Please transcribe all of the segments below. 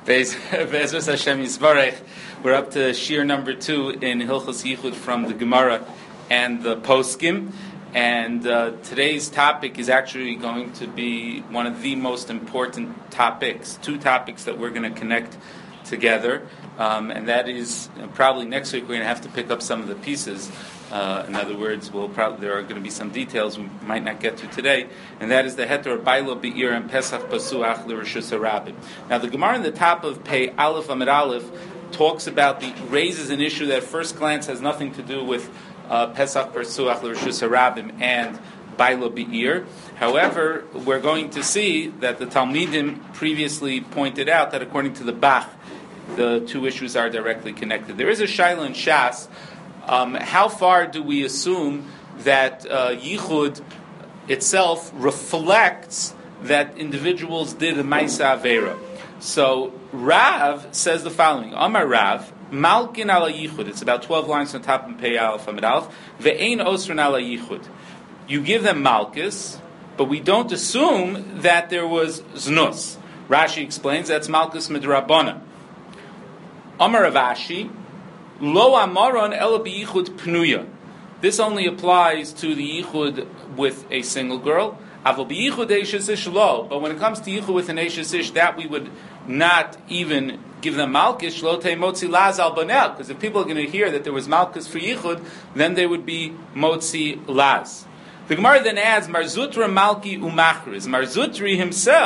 Be'ezus Hashem Yisbarech. We're up to Shir number 2 in Hilchos Yichud from the Gemara and the Poskim. And today's topic is actually going to be one of the most important topics, two topics that we're going to connect together. And that is, probably next week we're going to have to pick up some of the pieces. In other words, there are going to be some details we might not get to today, and that is the Heter Bailo Be'ir and Pesach Pasuach L'Rishus HaRabim. Now, the Gemara in the top of Pei Aleph Amid Aleph raises an issue that at first glance has nothing to do with Pesach Pasuach L'Rishus HaRabim and Bailo Be'ir. However, we're going to see that the Talmidim previously pointed out that according to the Bach, the two issues are directly connected. There is a Shaila in Shas. How far do we assume that Yichud itself reflects that individuals did a Maisa Avera? So Rav says the following: Amar Rav, Malkin ala Yichud. It's about 12 lines on top of Pei Aleph Amid Aleph. Ve'ein osran ala Yichud. You give them Malkus, but we don't assume that there was Znus. Rashi explains that's Malkus Midrabana. Amar Rav Ashi, Lo amaron ela biyichud pnuya. This only applies to the yichud with a single girl. Aval biyichud eishes ish lo. But when it comes to yichud with an eishes ish, that we would not even give them malchus. Lo te motzi laz al banel. Because if people are going to hear that there was malchus for yichud, then they would be motzi laz. The Gemara then adds Marzutra malki umachriz. Marzutra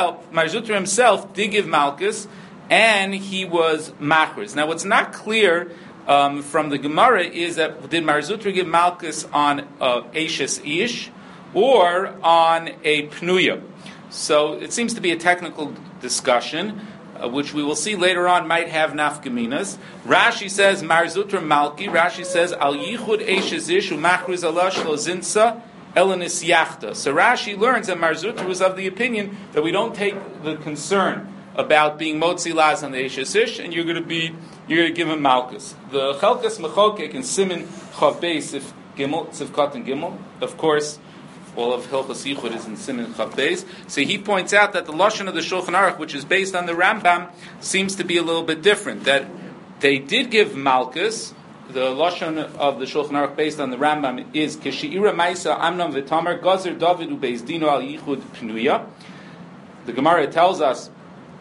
himself did give malchus, and he was machriz. Now, what's not clear from the Gemara is that did Marzutra give Malkus on Eishes Ish or on a Pnuya? So it seems to be a technical discussion, which we will see later on might have nafkaminas. Rashi says Marzutra Malki. Rashi says Al Yichud Eishes Ish u'Machriz Alash Lo Zinsa Elanis Yachta. So Rashi learns that Marzutra was of the opinion that we don't take the concern about being motzi laz on the Eishes Ish, and you're going to give him malchus. The Chelkas Mechokek in Simin Chav Beis, if Gimel, Tzivkat and Gimel, of course, all of Hilchos Yichud is in Simin Chav Beis. So he points out that the Lashon of the Shulchan Aruch, which is based on the Rambam, seems to be a little bit different. That they did give malchus. The Lashon of the Shulchan Aruch based on the Rambam is Kesheira Maisa Amnon V'Tamar Gazer David Ubeis Dino Al Yichud Pnuya. The Gemara tells us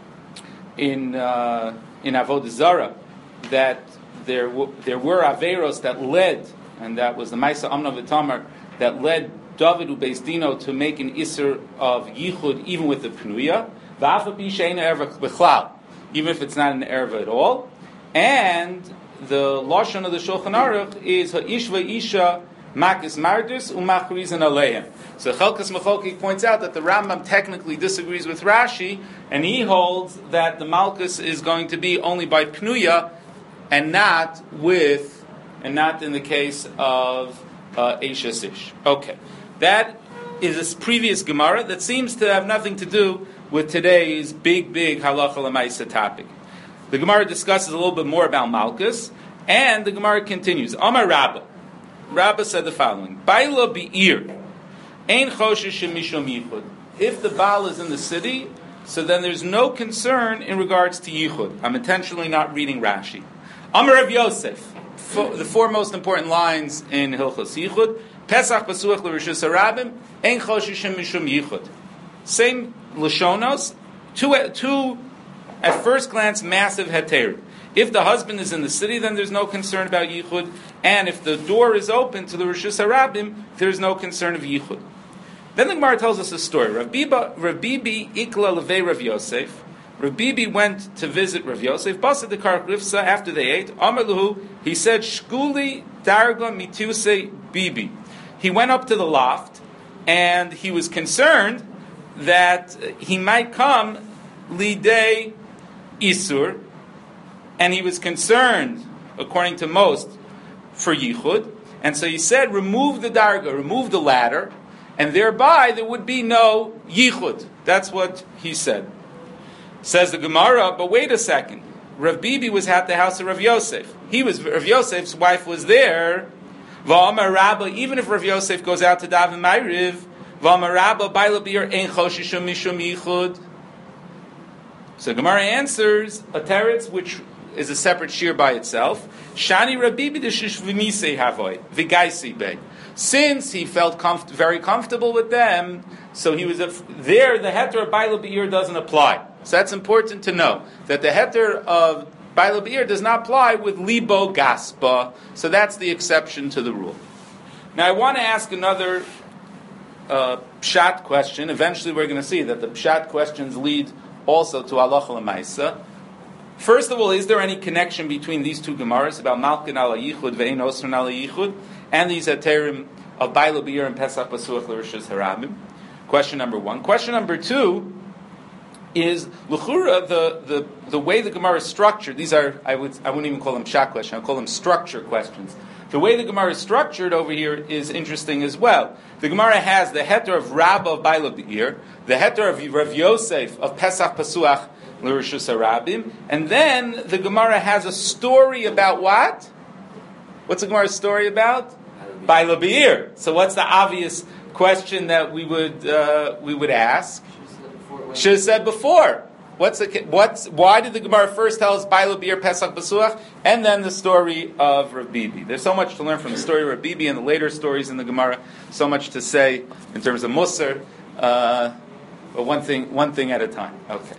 in Avodah Zarah that there were Averos that led, and that was the Maisa Amnon V'Tamar, that led David Ubeis Dino to make an Isser of Yichud even with the Pnuya, V'afapi She'eina Erva B'chlal, even if it's not an Erva at all. And the Lashon of the Shulchan Aruch is Ha'ish V'Isha Makis Mardus Umachrizan Aleim. So Chelkas Mechokik points out that the Rambam technically disagrees with Rashi, and he holds that the Malkus is going to be only by Pnuya, and not in the case of Eishes Ish. Okay, that is a previous Gemara that seems to have nothing to do with today's big Halacha L'Maisa topic. The Gemara discusses a little bit more about Malkus, and the Gemara continues. Amar Rabbah. Rabbah said the following: Baila Be'ir, Ein Choshesh Mishum Yichud. If the Baal is in the city, so then there's no concern in regards to Yichud. I'm intentionally not reading Rashi. Amar Rav Yosef, the four most important lines in Hilchos Yichud: Pesach Pasuach L'Rishus HaRabim, Ein Choshesh Mishum Yichud. Same Lashonos, two at first glance massive heterim. If the husband is in the city, then there's no concern about Yichud. And if the door is open to the Rishus HaRabim, there's no concern of Yichud. Then the Gemara tells us a story. Rav Bibi Ikla Levei Rav Yosef. Rav Bibi went to visit Rav Yosef. Basa de Kark Rifsa, after they ate. Amar Luhu, he said, Shkuli Darga Mituse Bibi. He went up to the loft, and he was concerned that he might come Lidei Isur, and he was concerned, according to most, for Yichud. And so he said, remove the darga, remove the ladder, and thereby there would be no Yichud. That's what he said. Says the Gemara, but wait a second. Rav Bibi was at the house of Rav Yosef. Rav Yosef's wife was there. V'amar Rabba, even if Rav Yosef goes out to daven Ma'ariv, V'amar Rabba, Baila Bir Ein Choshishum Mishum Yichud. So Gemara answers a teretz which is a separate shir by itself. Shani Rabibi deshish v'misei havoy v'gaisi beg. Since he felt very comfortable with them, so he was there. The heter of Baila Be'ir doesn't apply. So that's important to know that the heter of Baila Be'ir does not apply with libo gaspa. So that's the exception to the rule. Now I want to ask another pshat question. Eventually, we're going to see that the pshat questions lead also to halacha l'maisa. First of all, is there any connection between these two gemaras about Malkin ala Yichud ve'ein Osran ala Yichud and these heterim of Baila Be'ir and Pesach Pasuach l'Rishus Harabim? Question number one. Question number two is l'chura the way the Gemara is structured. These are I wouldn't even call them pshat questions. I call them structure questions. The way the Gemara is structured over here is interesting as well. The Gemara has the heter of Rabba of Baila Be'ir, the heter of Rav Yosef of Pesach Pasuach l'Rishus Harabim, and then the Gemara has a story about what? What's the Gemara's story about? Baila Be'ir. So what's the obvious question that we would ask? Should have said before. Why did the Gemara first tell us Baila Be'ir Pesach Pasuach and then the story of Rav Bibi? There's so much to learn from the story of Rav Bibi and the later stories in the Gemara. So much to say in terms of Musar. But one thing at a time. Okay.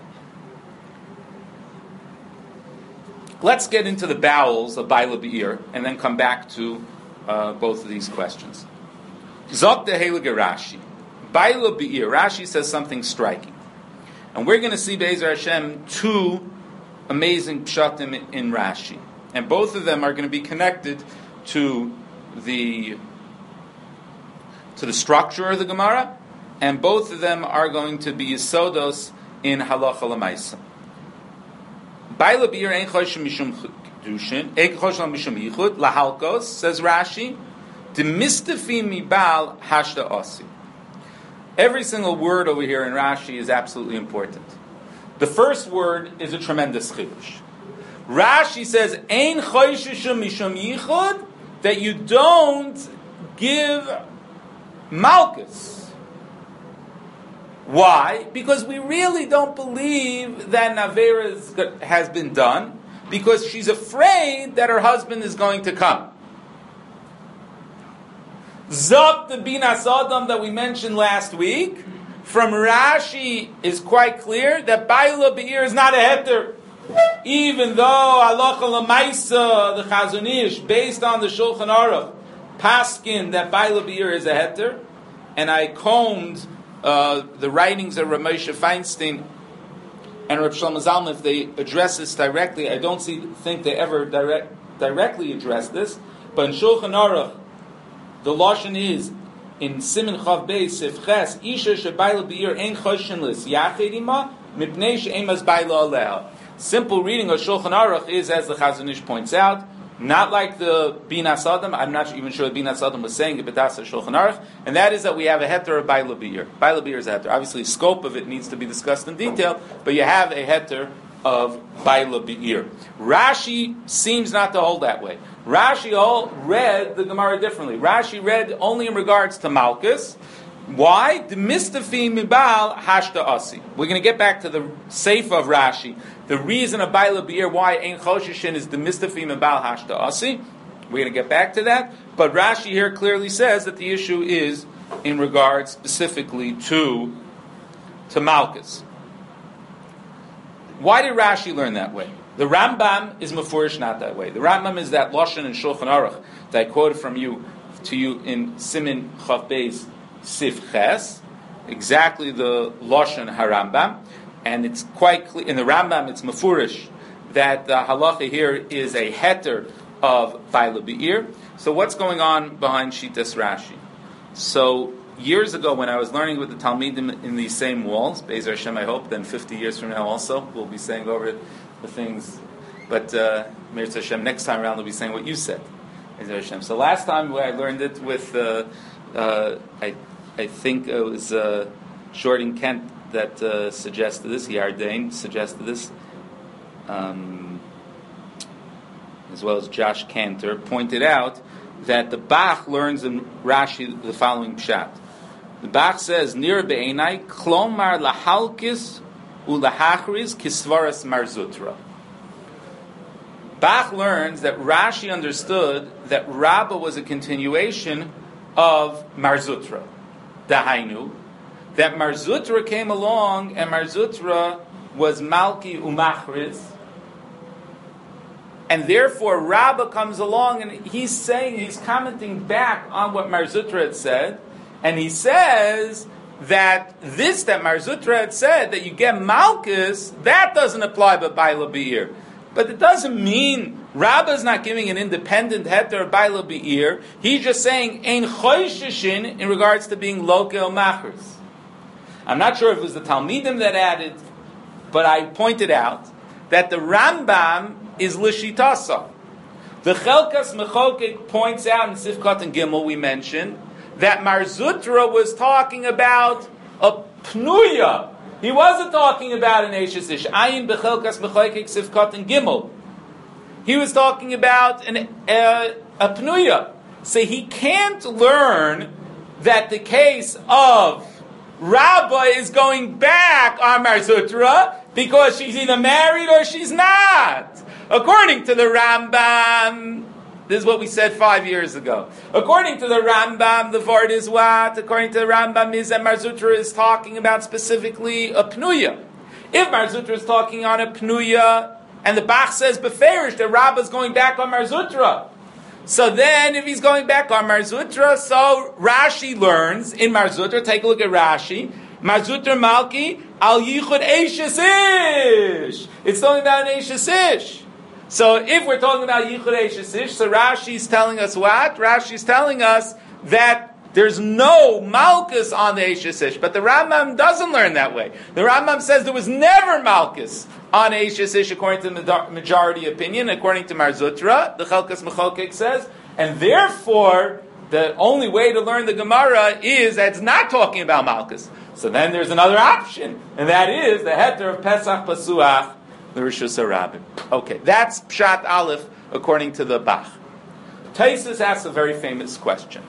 Let's get into the bowels of Baila Be'ir and then come back to both of these questions. Zok de Heilige Rashi. Baila Be'ir. Rashi says something striking. And we're going to see Be'ezer Hashem two amazing pshatim in Rashi. And both of them are going to be connected to the structure of the Gemara, and both of them are going to be yisodos in halacha l'maisa. Baila Be'ir ein choshen mishum kedushin, ein choshen mishum yichud, lahalkos, says Rashi, demistafim mibal hashda osi. Every single word over here in Rashi is absolutely important. The first word is a tremendous chidush. Rashi says, "Ein choshishum mishum yichud," that you don't give malchus. Why? Because we really don't believe that Navera has been done, because she's afraid that her husband is going to come. Zok the Binas Adam that we mentioned last week, from Rashi is quite clear that Baila Be'ir is not a heter. Even though halacha l'maisa, the Chazon Ish, based on the Shulchan Aruch, paskin that Baila Be'ir is a heter, and I combed the writings of Rav Moshe Feinstein and Rav Shlomo Zalman, if they address this directly. I don't think they ever directly address this, but in Shulchan Aruch, the lashon is in Siman Chav Beis Sif Ches Isha sheBaila Be'ir ein choshen lis yachid ima mipnei she'emas Baila aleha. Simple reading of Shulchan Aruch is, as the Chazon Ish points out, not like the Binas Adam. I'm not even sure the Binas Adam was saying it, but that's the Shulchan Aruch, and that is that we have a heter of Baila Be'ir. Baila Be'ir is a heter. Obviously, the scope of it needs to be discussed in detail, but you have a heter of Baila Be'ir. Rashi seems not to hold that way. Rashi read the Gemara differently. Rashi read only in regards to Malchus. Why? Demistafi mibal hashta asi. We're going to get back to the seif of Rashi. The reason of Baila Be'ir, why Ein Choshishin is Demistafi mibal hashta asi. We're going to get back to that. But Rashi here clearly says that the issue is in regards specifically to Malchus. Why did Rashi learn that way? The Rambam is mafurish not that way. The Rambam is that lashon in Shulchan Aruch that I quoted to you in Siman Chav Beis Sif Ches, exactly the lashon harambam, and it's quite clear in the Rambam. It's mafurish that the halacha here is a heter of Baila Be'ir. So what's going on behind Shitas Rashi? So years ago, when I was learning with the Talmidim in these same walls, Be'ezer Hashem, I hope, then 50 years from now also, we'll be saying over the things, but Meir Hashem, next time around, we'll be saying what you said, Be'ezer Hashem. So last time I learned it with, I think it was Jordan Kent that suggested this, Yardain suggested this, as well as Josh Cantor, pointed out that the Bach learns in Rashi the following pshat. The Bach says, Nir be'enai, klomar lahalkis ulahachriz kisvaras marzutra. Bach learns that Rashi understood that Rabbah was a continuation of Marzutra. Dahainu, that Marzutra came along, and Marzutra was Malki Umachriz, and therefore Rabbah comes along, and he's commenting back on what Marzutra had said, and he says that Marzutra had said, that you get Malchus, that doesn't apply but Baila Be'ir. But it doesn't mean Rabbah's not giving an independent heter Baila Be'ir. He's just saying Ein Choishishin in regards to being Lokel Machers. I'm not sure if it was the Talmidim that added, but I pointed out that the Rambam is Lishitasa. The Chelkas Mechokek points out in Sifkat and Gimel we mentioned that Marzutra was talking about a Pnuya. He wasn't talking about an Eishes Ish. Ayin Bechelkas Mechokek Sifkat and Gimel. He was talking about a Pnuya. So he can't learn that the case of Rabbah is going back on Marzutra because she's either married or she's not. According to the Rambam, this is what we said 5 years ago. According to the Rambam, the word is what? According to the Rambam is that Marzutra is talking about specifically a Pnuya. If Marzutra is talking on a Pnuya, and the Bach says beferish that Rabbah is going back on Marzutra, so then if he's going back on Marzutra, so Rashi learns in Marzutra, take a look at Rashi, Marzutra Malki, Al Yichud Eishes Ish. It's talking about an Eishes Ish. So if we're talking about Yichud Eishes Ish, so Rashi's telling us what? Rashi's telling us that there's no Malchus on the Eishes Ish. But the Rambam doesn't learn that way. The Rambam says there was never Malchus on Eishes Ish according to the majority opinion, according to Marzutra, the Chelkas Mechokek says, and therefore the only way to learn the Gemara is that it's not talking about Malchus. So then there's another option, and that is the heter of Pesach Pasuach, the Rishus HaRabim. Okay, that's Pshat Aleph according to the Bach. Taisus asks a very famous question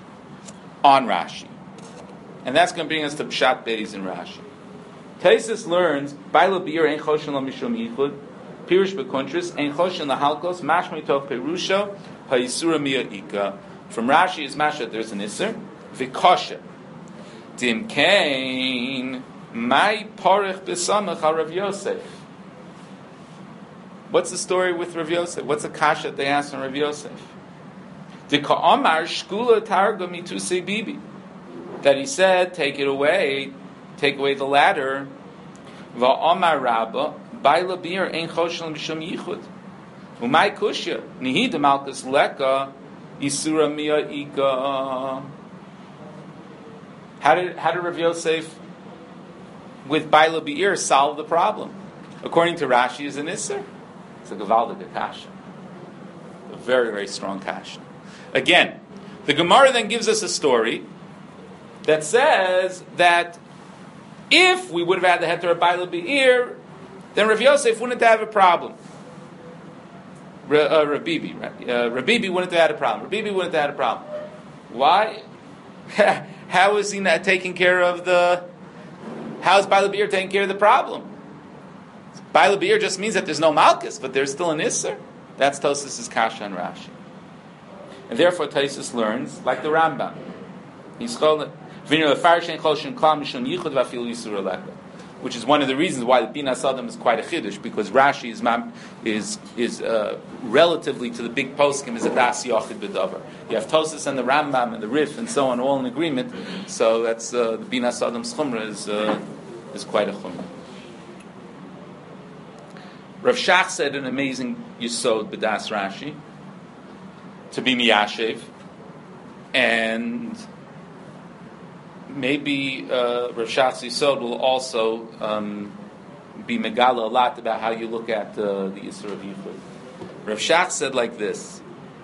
on Rashi, and that's going to bring us to Pshat Beis in Rashi. Taisus learns Baila Be'ir Ein Choshen Lo Mishum Yichud Pirush B'Kuntris Ein Choshen Lahalkos Mashmei Tov Perusha Ha'Yisura Miya'ika. From Rashi is Masha, there's an Isser V'Koshe Dim Kain Mai Porech B'Samach HaRav Yosef. What's the story with Rav Yosef? What's the kasha they asked from Rav Yosef? The Ka'amar Shkula Targum Mitusei Bibi, that he said, take away the ladder. Va'amar Rabba Baila Bir Ein Choshen B'Shum Yichud Umay Kushya Nihid Malchus Leka Isura Miya'ika. How did Rav Yosef with Baila Bir solve the problem? According to Rashi, is an Isser. It's a Gavaldik kasha. A very, very strong kasha. Again, the Gemara then gives us a story that says that if we would have had the heter of Baila Be'ir, then Rav Yosef wouldn't have a problem. Rabibi, right? Rabibi wouldn't have had a problem. Rabibi wouldn't have had a problem. Why? How is he not taking care of how is Baila Be'ir taking care of the problem? Baila Be'ir just means that there's no Malchus, but there's still an Isser. That's Tosas' kasha and Rashi. And therefore Tosas learns, like the Rambam. Which is one of the reasons why the Bina Sadam is quite a chiddush, because Rashi is relatively to the big poskim is a das yochid b'davar. You have Tosas and the Rambam and the Rif and so on all in agreement. So that's the Bina Sadam's chumrah is quite a chumrah. Rav Shach said an amazing yisod b'das Rashi to be miyashev, and maybe Rav Shach's yisod will also be megala a lot about how you look at the Yisur of Yichud. Rav Shach said like this.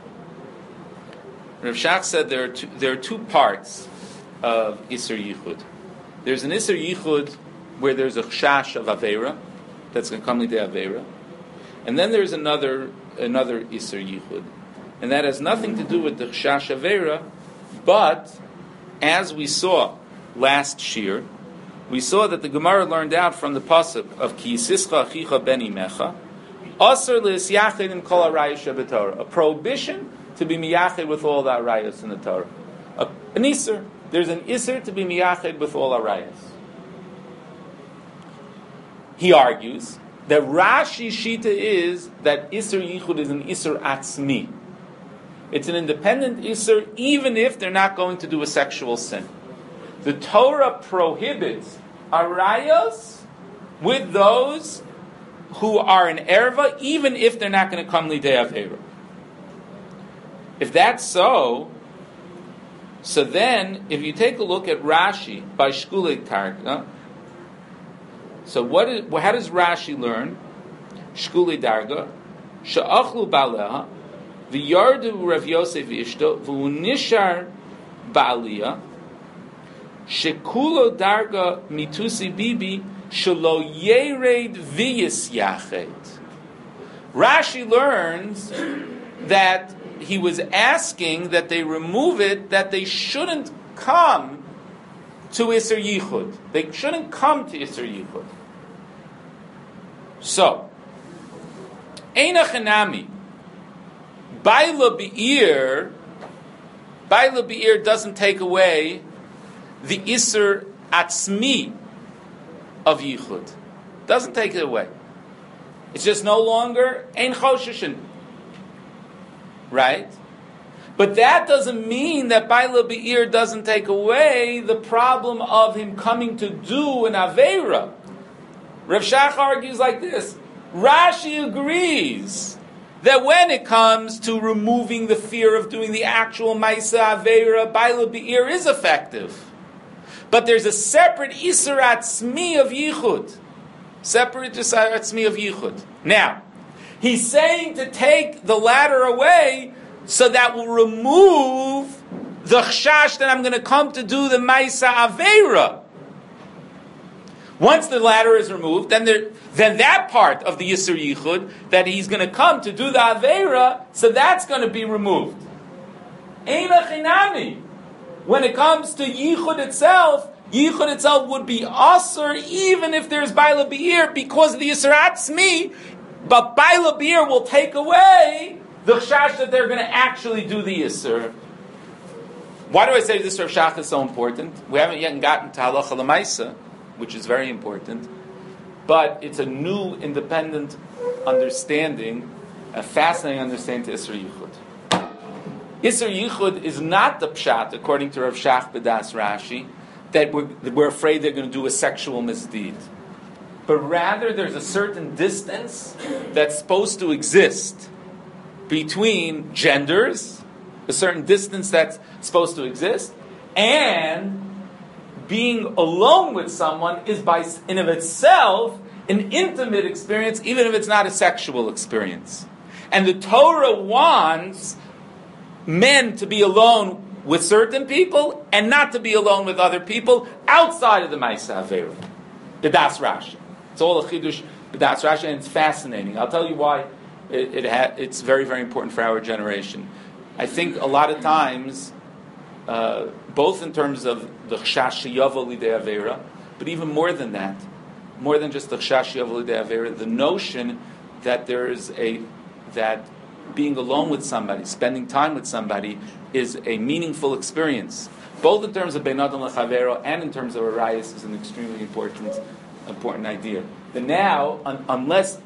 Rav Shach said there are two parts of Yisur Yichud. There's an Yisur Yichud where there's a chash of Aveira, that's going to come to Aveira. And then there's another Isser Yichud. And that has nothing to do with the Chash Aveira, but as we saw last Shir, we saw that the Gemara learned out from the pasuk of Ki Yisischa Achicha Ben Imecha, Asr L'Isyachid in Kol HaRayos Shebetorah, a prohibition to be miyachid with all the arayos in the Torah. An Isser. There's an Isser to be miyachid with all arayos. He argues that Rashi's Shita is that Isser Yichud is an Isser Atzmi. It's an independent Isser even if they're not going to do a sexual sin. The Torah prohibits arayos with those who are in erva even if they're not going to come lidei avera. If that's so then if you take a look at Rashi by Shkulei Targa, so how does Rashi learn? Shkulei Darga, she'achlu baleha, v'yardu Rav Yosef ishto, v'unishar ba'aliyah, shekulo darga mitusi bibi, shelo yered v'yis yachet. Rashi learns that he was asking that they remove it, that they shouldn't come to Isser Yichud. They shouldn't come to Isser Yichud. So, Eina Chanami, Baila Be'ir doesn't take away the Isser Atzmi of Yichud. Doesn't take it away. It's just no longer Ein Choshishin. Right? But that doesn't mean that Baila Be'ir doesn't take away the problem of him coming to do an Aveira. Rav Shach argues like this. Rashi agrees that when it comes to removing the fear of doing the actual Maisa Aveira, Baila Be'ir is effective. But there's a separate Isser Atzmi of Yichud. Separate Isser Atzmi of Yichud. Now, he's saying to take the latter away so that will remove the chashash that I'm going to come to do the Maisa Aveira. Once the latter is removed, then that part of the Yisur Yichud that he's going to come to do the Aveira, so that's going to be removed. Eina Chinami. When it comes to Yichud itself would be Asur even if there's Baila Be'ir because of the Yisur Atzmi. But Baila Be'ir will take away the chash that they're going to actually do the Yisur. Why do I say this Rav Shach is so important? We haven't yet gotten to Halacha L'Maisa, which is very important, but it's a new independent understanding, a fascinating understanding to Isser Yichud. Isser Yichud is not the pshat, according to Rav Shach B'das Rashi, that we're afraid they're going to do a sexual misdeed. But rather there's a certain distance that's supposed to exist between genders, a certain distance that's supposed to exist, and being alone with someone is by in of itself an intimate experience, even if it's not a sexual experience. And the Torah wants men to be alone with certain people and not to be alone with other people outside of the Maisa Aveira. The Das Rashi. It's all a chidush b'das Rashi, and it's fascinating. I'll tell you why it's very, very important for our generation. I think a lot of times, both in terms of the chashash yavo lidei avera, but even more than that, more than just the chashash yavo lidei avera, the notion that that being alone with somebody, spending time with somebody, is a meaningful experience, both in terms of bein adam lechavero and in terms of arayos, is an extremely important idea. That now, unless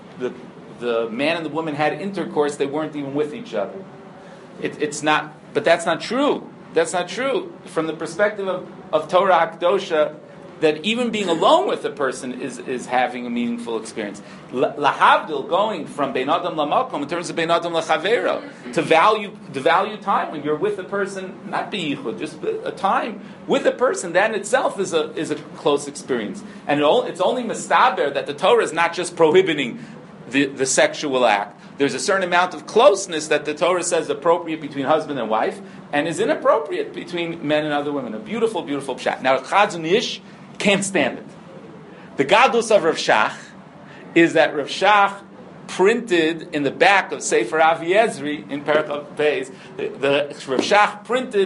the man and the woman had intercourse, they weren't even with each other. It's not, but that's not true. That's not true from the perspective of Torah Hakdosha. That even being alone with a person is having a meaningful experience. Lahavdil, going from bein adam lamakom in terms of bein adam lachavera, to value time when you're with a person, not b'yichud, just a time with a person. That in itself is a close experience, and it's only mistaber that the Torah is not just prohibiting the sexual act. There's a certain amount of closeness that the Torah says is appropriate between husband and wife, and is inappropriate between men and other women. A beautiful, beautiful pshat. Now, Chazon Ish can't stand it. The gadlus of Rav Shach is that Rav Shach printed in the back of Sefer Avi Ezri in Perek Beis, the Rav Shach printed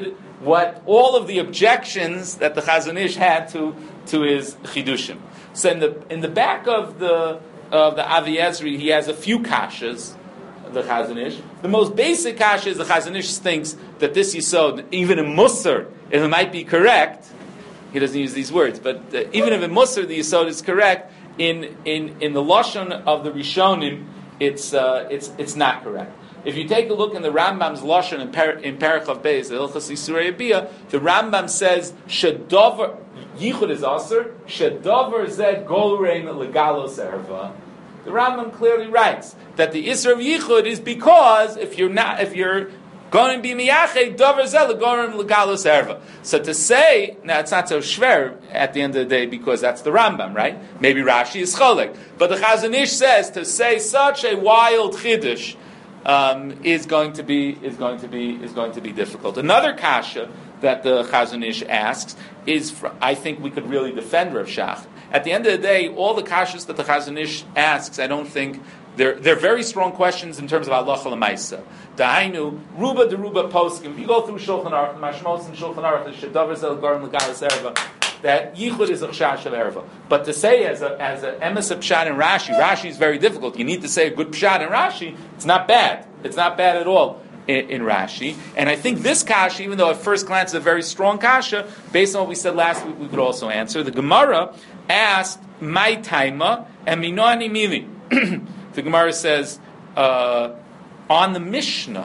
what all of the objections that the Chazon Ish had to his chidushim. So in the back of the Avi Ezri, he has a few kashas. The Chazon Ish. The most basic kasha is the Chazon Ish thinks that this yisod, even in Musar, if it might be correct, he doesn't use these words, but even if in Musar the yisod is correct, in the lashon of the Rishonim, it's not correct. If you take a look in the Rambam's lashon in Perek Chav Beis, the Hilchos Isurei Bia, the Rambam says shedavar yichud is aser, shedavar zeh golrein legalos erva. The Rambam clearly writes that the Isra of Yichud is because if you're going to be miyached, davar zeh legorim legalos erva. So to say, now it's not so shver at the end of the day because that's the Rambam, right? Maybe Rashi is cholek, but the Chazon Ish says to say such a wild chiddush is going to be difficult. Another kasha that the Chazon Ish asks is, I think we could really defend Rav Shach. At the end of the day, all the kashas that the Chazon Ish asks, I don't think they're very strong questions in terms of halacha l'maisa. Dahainu ruba deruba poskim. You go through Shulchan Aruch, Mashmos and Shulchan Aruch, the shedavar zel garim legalos erva, that yichud is a chash of erva. But to say as a emes of pshat in Rashi is very difficult. You need to say a good pshat in Rashi. It's not bad. It's not bad at all in Rashi. And I think this kasha, even though at first glance is a very strong kasha, based on what we said last week, we could also answer. The Gemara asked, "My taima and minani mili." The Gemara says on the Mishnah.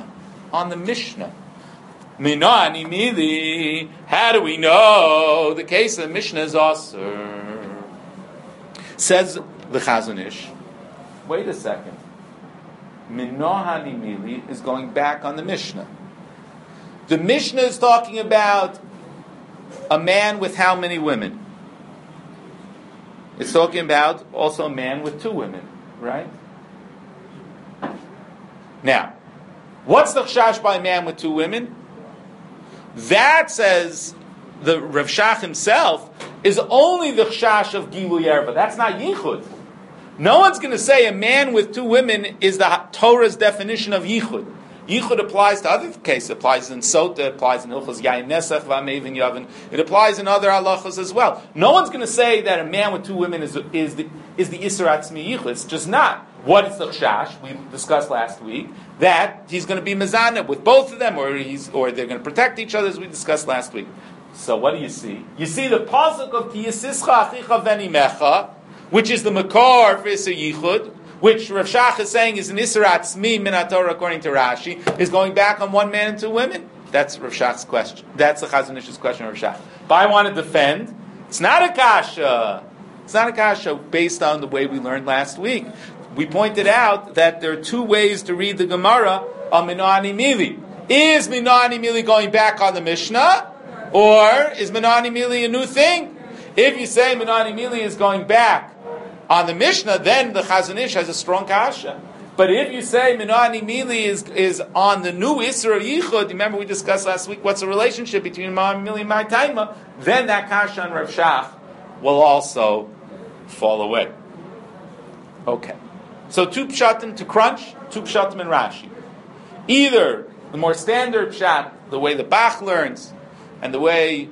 Minani mili. How do we know the case of the Mishnah is aser? Says the Chazon Ish. Wait a second. Minani mili is going back on the Mishnah. The Mishnah is talking about a man with how many women? It's talking about also a man with 2 women, right? Now, what's the chash by a man with 2 women? That, says the Rav Shach himself, is only the chash of Gilui Erva. That's not Yichud. No one's going to say a man with 2 women is the Torah's definition of Yichud. Yichud applies to other cases. It applies in Sota, it applies in Hilchos Yain Nesach, V'amevin Yavin. It applies in other halachos as well. No one's going to say that a man with 2 women is the Isser Atzmi Yichud. It's just not. What is the chash? We discussed last week that he's going to be mezana with both of them, or they're going to protect each other, as we discussed last week. So what do you see? You see the pasuk of Ki Yisischa Achicha V'nimecha, which is the makor for Isser Yichud, which Rav Shach is saying is an Isser Atzmi min HaTorah according to Rashi, is going back on 1 man and 2 women. That's Rav Shach's question. That's the Chazon Ish's question, Rav Shach. But I want to defend. It's not a kasha. It's not a kasha based on the way we learned last week. We pointed out that there are 2 ways to read the Gemara on Minani Mili. Is Minani Mili going back on the Mishnah? Or is Minani Mili a new thing? If you say Minani Mili is going back on the Mishnah, then the Chazon Ish has a strong kasha. But if you say Minani Mili is on the new Isra of Yichud, remember we discussed last week what's the relationship between Minani Mili and my taima, then that kasha on Rav Shach will also fall away. Okay. So 2 pshatim to crunch, 2 pshatim in Rashi. Either the more standard pshat, the way the Bach learns, and the way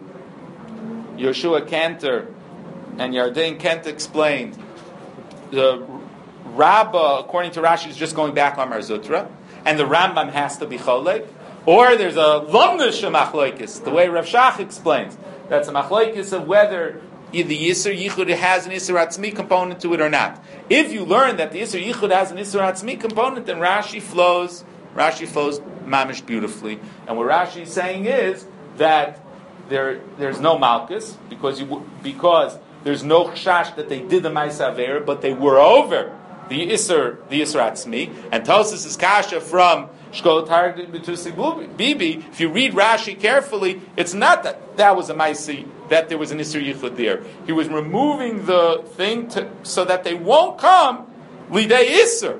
Yoshua Kantor and Yarden Kent explained, the Rabbah, according to Rashi, is just going back on Mar Zutra, and the Rambam has to be cholek. Or there's a lomnish machloikis, the way Rav Shach explains. That's a machloikis of whether the Yisr Yichud has an Yisr Atzmi component to it or not. If you learn that the Yisr Yichud has an Yisr Atzmi component, then Rashi flows mamish beautifully. And what Rashi is saying is that there's no malchus because there's no chash that they did the Ma'aseh Avera, but they were over the Yisr Atzmi. And Tosas is kasha from Shkol Targum B'Tusi Bibi. If you read Rashi carefully, it's not that was a Ma'aseh, that there was an Yisr Yichud there. He was removing the thing so that they won't come Lidei Yisr.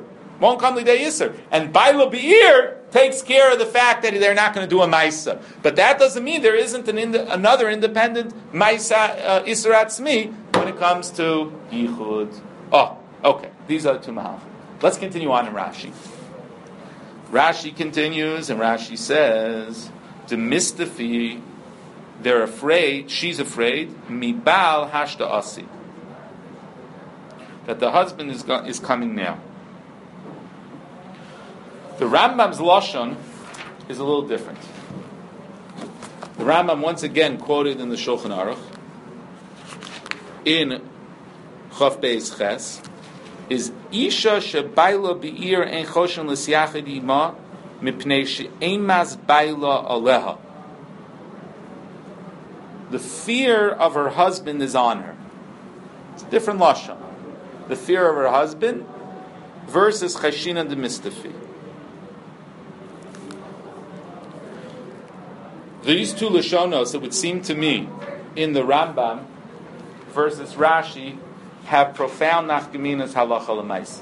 And Baila Be'ir takes care of the fact that they're not going to do a Maisa. But that doesn't mean there isn't another independent Maisa Isra Atzmi when it comes to Yichud. Oh, okay. These are the 2 mahal. Let's continue on in Rashi. Rashi continues, and Rashi says, Demistifi they're afraid, she's afraid, mibal hashta asi, that the husband is coming now. The Rambam's Lashon is a little different. The Rambam, once again quoted in the Shulchan Aruch, in Chof Beis Ches, is Isha shebayla be'ir ein choshen l'siyachid ima mipnei she'ein mas bayla aleha. The fear of her husband is on her. It's a different Lashon. The fear of her husband versus chashina de mistafi. These two Lashonos, it would seem to me, in the Rambam versus Rashi, have profound nafkaminas halacha l'maisa.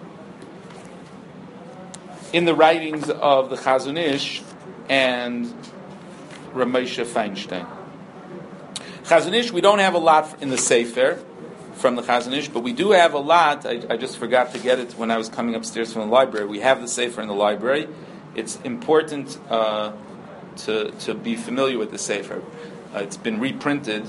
In the writings of the Chazon Ish and Ramosha Feinstein. Chazon Ish, we don't have a lot in the Sefer from the Chazon Ish, but we do have a lot. I just forgot to get it when I was coming upstairs from the library. We have the Sefer in the library. It's important to be familiar with the Sefer. It's been reprinted.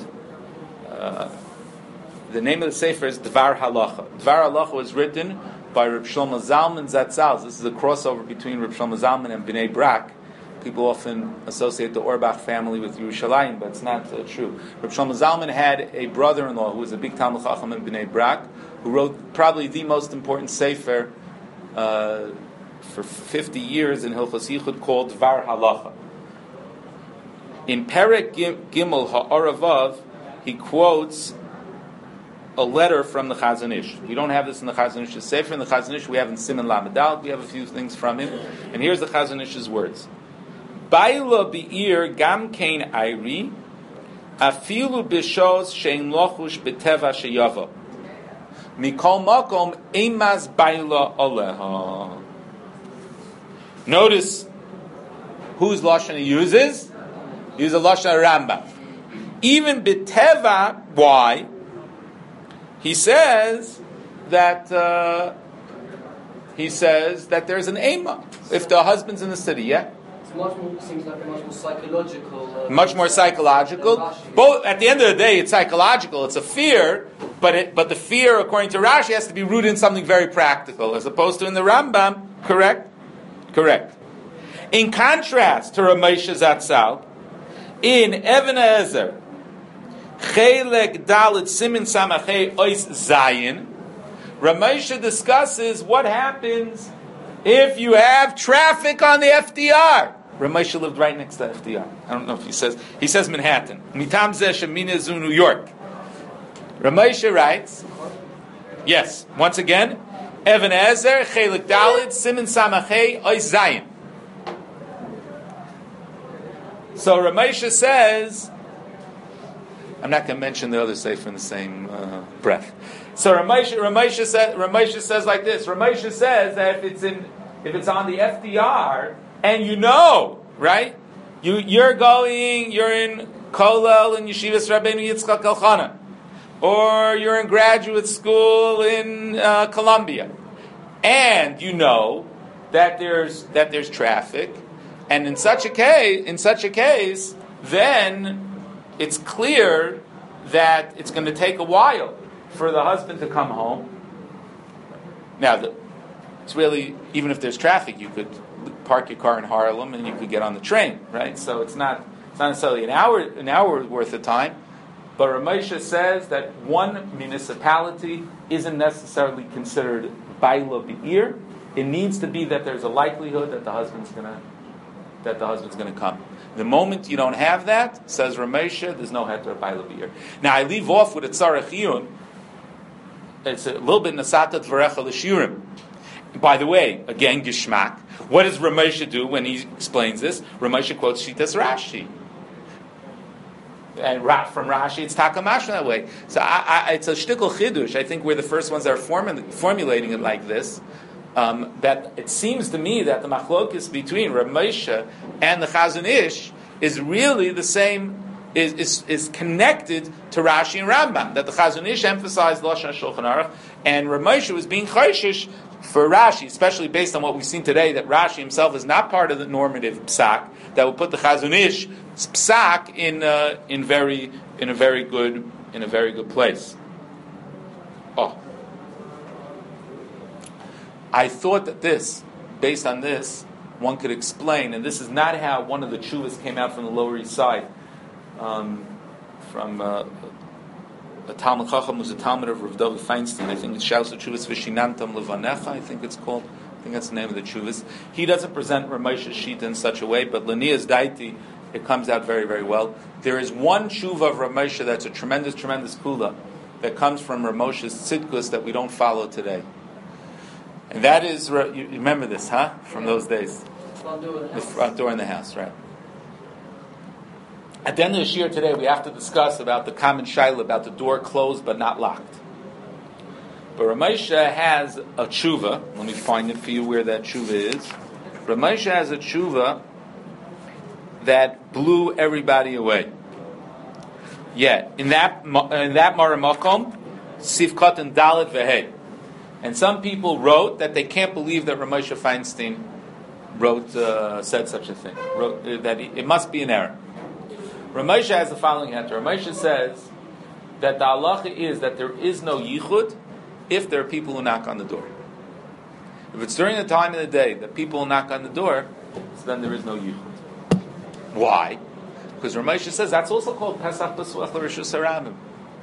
The name of the Sefer is Dvar Halacha. Dvar Halacha was written by Reb Shlomo Zalman Zatzal. This is a crossover between Reb Shlomo Zalman and Bnei Brak. People often associate the Orbach family with Yerushalayim, but it's not true. Reb Shlomo Zalman had a brother-in-law who was a big Talmid Chacham in Bnei Brak, who wrote probably the most important Sefer for 50 years in Hilchos Yichud called Dvar Halacha. In Perek Gimel Ha'aravav, he quotes a letter from the Chazon Ish. We don't have this in the Chazon Ish's Sefer. In the Chazon Ish, we have in Siman Lamed, we have a few things from him. And here's the Chazon Ish's words. Baila bi'ir gam kein ayri, afilu b'shos shein lochush b'teva sheyava. Mikol makom eimaz baila aleha. Notice whose Lashon he uses. He uses a Lashon Rambam. Even b'teva, why? He says that there's an ema if the husband's in the city. Yeah, seems like a much more psychological. Much more psychological. Both at the end of the day, it's psychological. It's a fear, but the fear, according to Rashi, has to be rooted in something very practical, as opposed to in the Rambam. Correct. In contrast to Ramosha Zatzal, in Even Ezer. Chelek Dalet Simin Samachei Ois Zayin, Ramosha discusses what happens if you have traffic on the FDR. Ramosha lived right next to FDR. I don't know if he says Manhattan. Mitam Zeh Shemina Zu New York. Ramosha writes, yes, once again, Even Ezer Chelek Dalet Simin Samachei Ois Zayin. So Ramosha says, I'm not going to mention the other sefer in the same breath. So Ramosha says like this. Ramosha says that if it's on the FDR and you know, right? You're in Kollel in Yeshivas Rabbeinu Yitzchak Elchana, or you're in graduate school in Columbia, and you know that there's traffic, and in such a case, then it's clear that it's going to take a while for the husband to come home. Now, it's really, even if there's traffic, you could park your car in Harlem and you could get on the train, right? So it's not necessarily an hour worth of time. But Ramosha says that one municipality isn't necessarily considered Baila Be'ir. It needs to be that there's a likelihood that the husband's going to come. The moment you don't have that, says Ramosha, there's no heter Baila Be'ir. Now I leave off with a tzarech iyun. It's a little bit nasatat v'recha l'shiurim. By the way, again, Gishmak. What does Ramosha do when he explains this? Ramosha quotes Shitas Rashi. And from Rashi, it's takamash that way. So it's a shtickle chidush. I think we're the first ones that are formulating it like this. That it seems to me that the machlokes between Ramosha and the Chazon Ish is really the same, is connected to Rashi and Rambam. That the Chazon Ish emphasized Lashon Shulchan Aruch, and Ramosha was being chayshish for Rashi, especially based on what we've seen today, that Rashi himself is not part of the normative psak, that will put the Chazon Ish psak in a very good place. Oh, I thought that based on this, one could explain, and this is not how one of the tshuvas came out from the Lower East Side, from a Talmud Chacham who's a Talmud of Rav David Feinstein. I think it's Shaus Tshuvas V'Shinantam Levanecha. I think it's called. I think that's the name of the Tshuvas. He doesn't present Ramesh's Shita in such a way, but Lania's Daiti, it comes out very, very well. There is one Tshuva of Ramesha that's a tremendous, tremendous kula that comes from Ramesh's Tzidkus that we don't follow today. And that is, you remember this, huh? From those days. The front door in the house, right. At the end of the shir today, we have to discuss about the common shaila about the door closed but not locked. But Ramesha has a tshuva. Let me find it for you where that tshuva is. Ramesha has a tshuva that blew everybody away. Yeah, in that Maramakom, Sifkat and Dalet Vehei. And some people wrote that they can't believe that Ramesha Feinstein said such a thing. That it must be an error. Ramesha has the following answer. Ramesha says that the halacha is that there is no yichud if there are people who knock on the door. If it's during the time of the day that people knock on the door, so then there is no yichud. Why? Because Ramesha says that's also called Pesach B'Suach L'Rishus Harabim.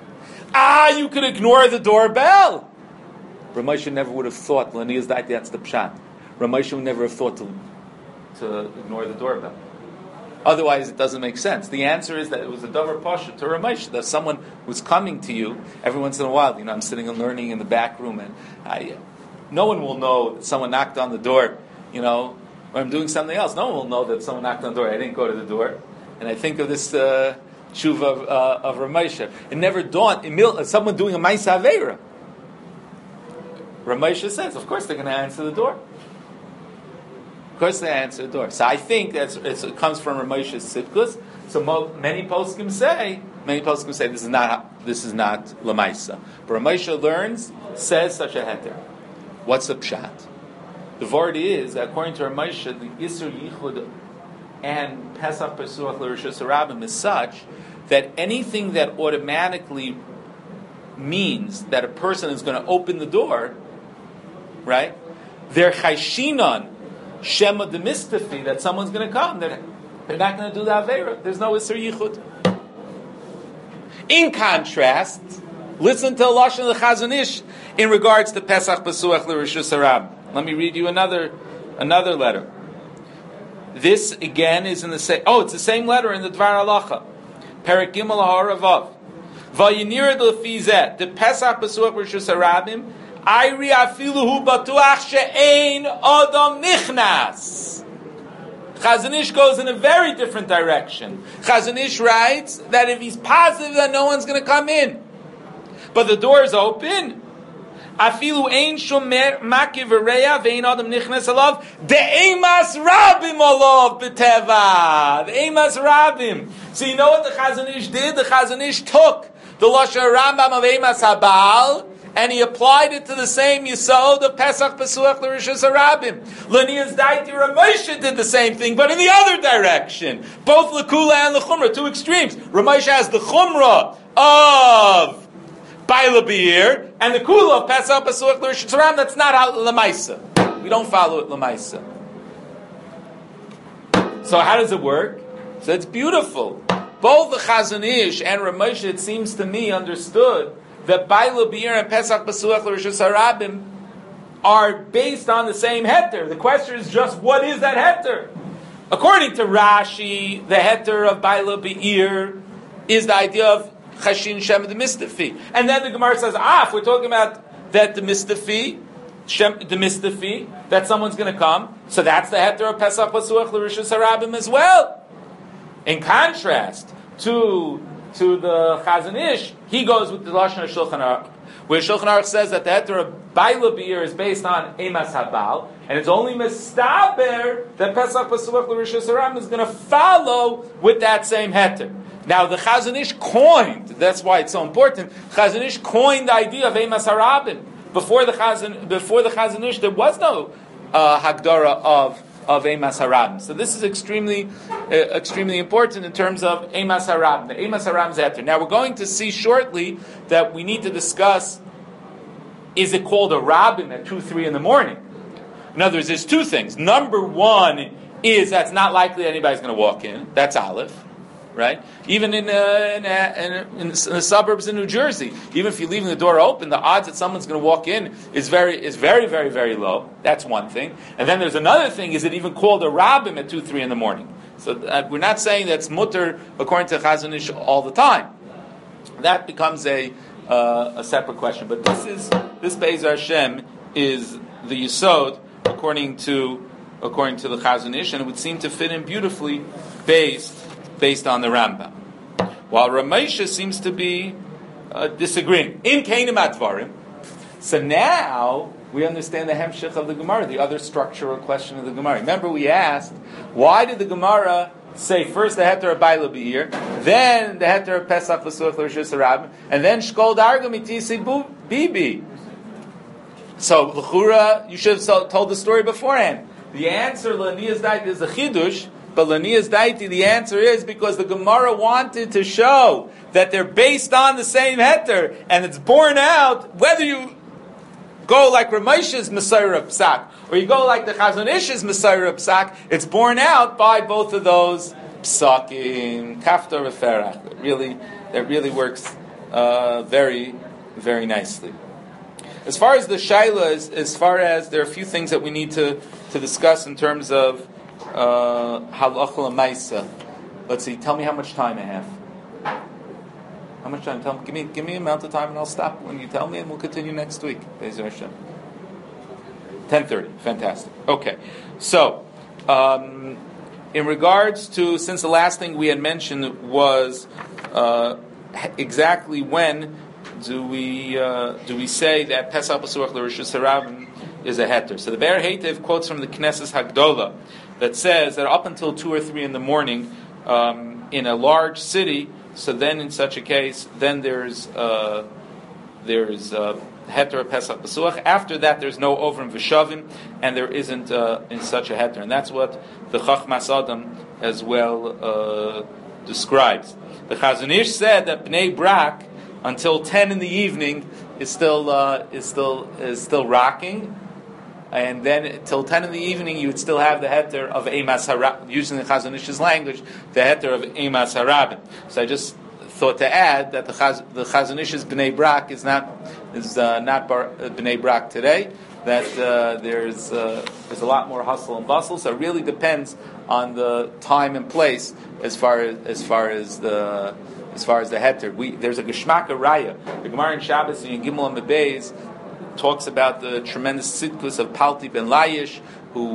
You could ignore the doorbell. Ramesha never would have thought, that's the pshat. Ramesha would never have thought to ignore the doorbell. Otherwise, it doesn't make sense. The answer is that it was a davar pasha to Ramesha, that someone was coming to you every once in a while. I'm sitting and learning in the back room, and no one will know that someone knocked on the door, when I'm doing something else. No one will know that someone knocked on the door. I didn't go to the door. And I think of this tshuva of Ramesha. It never dawned, someone doing a Ma'aseh Aveira. Ramesha says, of course they're going to answer the door. Of course they answer the door. So I think it comes from Ramesha's Tzidkus. So many poskim say this is not Lamaisa. But Ramesha says such a heter. What's the pshat? The word is, according to Ramesha, the Isur Yichud and Pesach Pesuach L'Rishus Harabim is such that anything that automatically means that a person is going to open the door, right? They're chayshinon shema demistafi that someone's going to come. They're not going to do the avera. There's no Isur Yichud. In contrast, listen to the lashon of the Chazon Ish in regards to Pesach Pesuach L'Rishus Harabim. Let me read you another letter. This again is in the same. It's the same letter in the Dvar Halacha. Perek Gimel Ha'aravav. Vayinired lefizet the Pesach Pesuach L'Rishus Harabim. Ayri afilu hu batuach she'ein adam nichnas. Chazon Ish goes in a very different direction. Chazon Ish writes that if he's positive that no one's going to come in, but the door is open, afilu ein shomer makiv v'reya ve'ein adam nichnas alav de'emas rabim alav b'teva. De'emas rabim. So you know what the Chazon Ish did? The Chazon Ish took the lashon Rambam of emas habal, and he applied it to the same Yisod of Pesach Pesuach L'Rishus Harabim. Lanias Daiti Ramesha did the same thing, but in the other direction. Both L'Kula and L'Chumra, two extremes. Ramesha has the Chumra of Baila Be'ir, and the Kula of Pesach Pesuach L'Rishus Harabim. That's not L'Maisa. We don't follow it L'Maisa. So how does it work? So it's beautiful. Both the Chazon Ish and Ramesha, it seems to me, understood that Baila Be'ir and Pesach Pesuach L'Rishus Harabim are based on the same heter. The question is just, what is that heter? According to Rashi, the heter of Baila Be'ir is the idea of Chashin Shem the Mistafi. And then the Gemara says, if we're talking about that the Mistafi, that someone's going to come, so that's the heter of Pesach Pesuach L'Rishus Harabim as well. In contrast to the Chazon Ish, he goes with the lashon of Shulchan Aruch, where Shulchan Aruch says that the heter of Baila Be'ir is based on Emas Habal, and it's only Mistaber that Pesach Pesuach L'Rishus Harabim is going to follow with that same heter. Now the Chazon Ish coined, that's why it's so important, Chazon Ish coined the idea of Emas Harabim, before the Chazon Ish, there was no Hagdara of Eimas Harabim. So this is extremely important in terms of Eimas Harabim. The Eimas Harabim Zeter. Now we're going to see shortly that we need to discuss, is it called a Rabbim at 2, 3 in the morning? In other words, there's two things. Number one is that's not likely anybody's going to walk in. That's Aleph. Right? Even in the suburbs in New Jersey, even if you're leaving the door open, the odds that someone's going to walk in is very, very, very low. That's one thing. And then there's another thing: is it even called a Rabbim at 2, 3 in the morning? So we're not saying that's mutter according to Chazon Ish all the time. That becomes a separate question. But this Be'ez Hashem is the Yisod according to the Chazon Ish, and it would seem to fit in beautifully based on the Rambam. While Ramesha seems to be disagreeing. In Kainim Advarim. So now we understand the Hemshech of the Gemara, the other structural question of the Gemara. Remember we asked, why did the Gemara say first the Heter of Baila Be'ir, then the Heter of Pesach V'Suach L'Rishus HaRabim, and then Shkol Darga Mitisi Bibi? So, L'chura, you should have told the story beforehand. The answer, L'Aniyas Dait, is a Chidush. But L'Aniyas Daiti, the answer is because the Gemara wanted to show that they're based on the same heter, and it's borne out whether you go like Ramesh's Messiah Psak or you go like the Chazon Ish's Messiah Psak. It's borne out by both of those psakim, kafta referach. That really works very, very nicely. As far as the shaila, as far as there are a few things that we need to discuss in terms of halacha l'maisa. Let's see. Tell me how much time I have. How much time? Give me an amount of time, and I'll stop when you tell me, and we'll continue next week. 10:30. Fantastic. Okay. So, in regards to, since the last thing we had mentioned was exactly when do we say that Pesach B'Suach L'Rishus HaRabim is a heter? So the Be'er Heitev quotes from the Knesset Hagdola that says that up until 2 or 3 in the morning, in a large city, so then in such a case, then there's heter Pesach B'Suach. After that, there's no Ovrim V'Shavim, and there isn't in such a heter, and that's what the Chachmas Adam as well describes. The Chazon Ish said that Bnei Brak until 10 in the evening is still rocking. And then till 10 in the evening, you would still have the heter of Eimas Harabim, using the Chazon Ish's language, the heter of Eimas Harabim. So I just thought to add that the Chazon Ish's Bnei Brak is not Bnei Brak today. That there's a lot more hustle and bustle. So it really depends on the time and place as far as the heter. There's a Geshmak Raya. The Gemara in Shabbos in Gimel and Bebeis talks about the tremendous sidkus of Palti ben Layish, who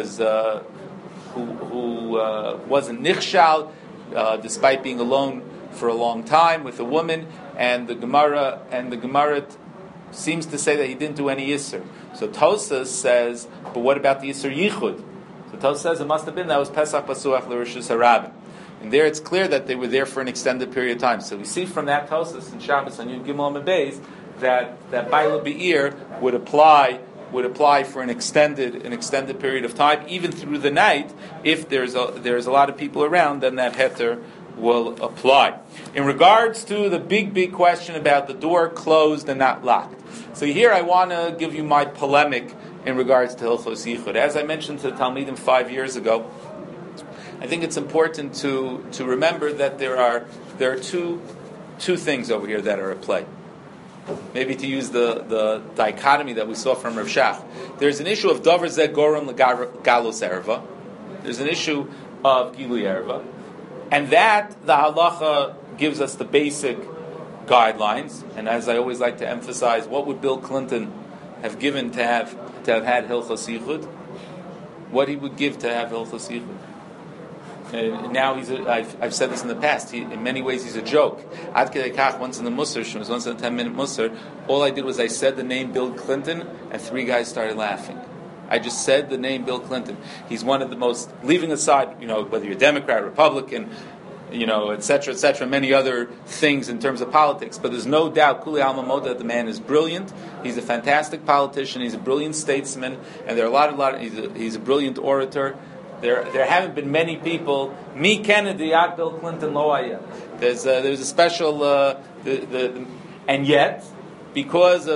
wasn't nichshal despite being alone for a long time with a woman, and the Gemara seems to say that he didn't do any yisur. So Tosas says, but what about the yisur yichud? So Tosas says it must have been that was Pesach B'Suach L'Rishus HaRabim. And there it's clear that they were there for an extended period of time. So we see from that Tosas in Shabbos on Yud Gimel and Beis that Baila Be'ir would apply for an extended period of time, even through the night. If there's a lot of people around, then that heter will apply. In regards to the big question about the door closed and not locked. So here I want to give you my polemic in regards to Hilchos Yichud. As I mentioned to the Talmidim 5 years ago, I think it's important to remember that there are two things over here that are at play. Maybe to use the dichotomy that we saw from Rav Shach. There's an issue of Dover Zeh Gorom Galus Erva. There's an issue of Gilui Erva. And that, the halacha gives us the basic guidelines. And as I always like to emphasize, what would Bill Clinton have given to have had Hilchos Yichud? What he would give to have Hilchos Yichud? And now I've said this in the past. In many ways, he's a joke. Ad Kedei Kach, once in the Musar, she was once in a 10-minute Musar. All I did was I said the name Bill Clinton, and 3 guys started laughing. I just said the name Bill Clinton. He's one of the most, leaving aside, whether you're Democrat, Republican, etc., many other things in terms of politics. But there's no doubt, Kuli Alma Moda, that the man is brilliant. He's a fantastic politician. He's a brilliant statesman, and there are a lot. He's a brilliant orator. There haven't been many people. Me, Kennedy, Bill Clinton, Loaya. There's a special, and yet because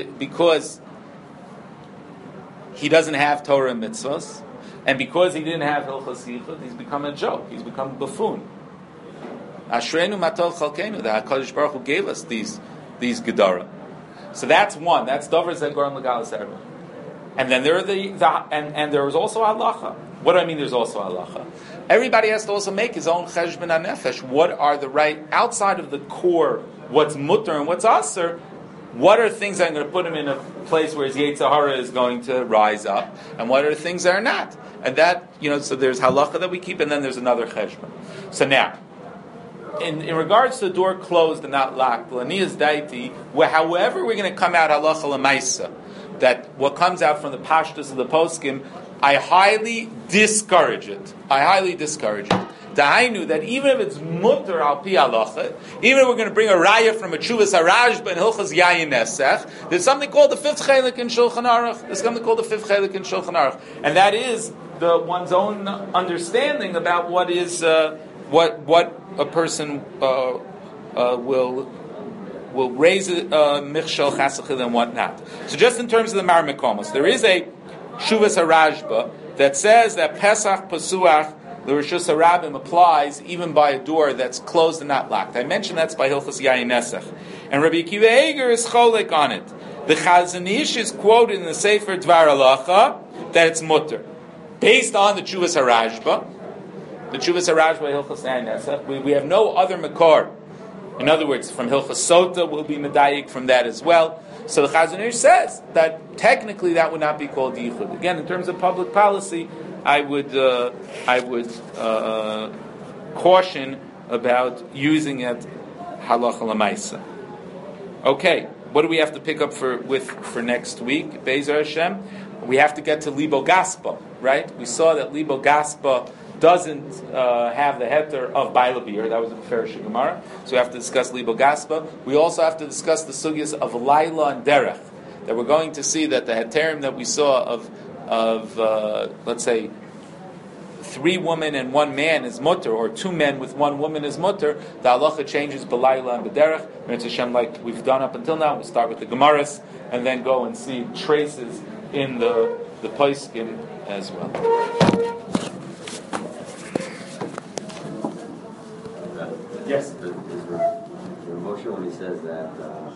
he doesn't have Torah and mitzvahs, and because he didn't have Hilchos Yichud, he's become a joke. He's become a buffoon. Ashreinu matol chalkeinu. The Hakadosh Baruch Hu gave us these gedara. So that's one. That's davar zegorim legalas erba. And then there are and there is also halacha. What do I mean? There's also halacha. Everybody has to also make his own cheshbon hanefesh. What are the right outside of the core? What's mutter and what's aser? What are things that are going to put him in a place where his Yetzer Hara is going to rise up, and what are things that are not? And that, so there's halacha that we keep, and then there's another cheshbon. So now, in regards to the door closed and not locked, l'aniyas daiti, however we're going to come out halacha l'maisa, that what comes out from the pashtus of the poskim, I highly discourage it. Dahainu, that even if it's mutter al pi halacha, even if we're going to bring a raya from a Chuvas Harashba and Hilchas Yayin Nesech, there's something called the fifth chelik in Shulchan Aruch. And that is one's own understanding about what is what a person will raise michshel chasachil and whatnot. So just in terms of the Mar Mekomos, there is a Chuvas Harashba that says that Pesach Pasuach the Rishus HaRabim applies even by a door that's closed and not locked. I mentioned that's by Hilchos Yayin Nesech. And Rabbi Akiva Eger is cholek on it. The Chazon Ish is quoted in the Sefer Dvar Halacha that it's mutter. Based on the Chuvas Harashba, Hilchos Yayin Nesech, we have no other makor. In other words, from Hilchos Sota will be medayik from that as well. So the Chazon Ish says that technically that would not be called yichud. Again, in terms of public policy, I would caution about using it halacha l'maisa. Okay, what do we have to pick up for next week? Be'ezer Hashem, we have to get to Libo Gaspa, right? We saw that Libo Gaspa doesn't have the heter of Bailabir. That was a Ferish Gemara. So we have to discuss Libo Gaspa. We also have to discuss the sugyas of Laila and Derech. That we're going to see that the heterim that we saw of let's say 3 women and 1 man is mutter, or 2 men with 1 woman is mutter, the halacha changes b'layla and b'derech. It's Hashem, like we've done up until now. We'll start with the Gemaras and then go and see traces in the poskim as well. Yes. Moshe, when he says that